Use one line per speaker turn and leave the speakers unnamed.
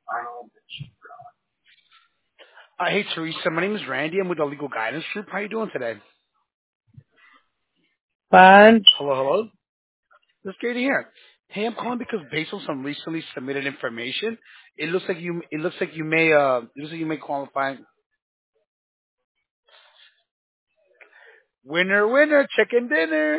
Hey, Teresa. My name is Randy. I'm with the Legal Guidance Group. How you doing today?
Fine.
Hello, hello. That's great to hear. Hey, I'm calling because based on some recently submitted information, it looks like you may qualify. Winner, winner, chicken dinner.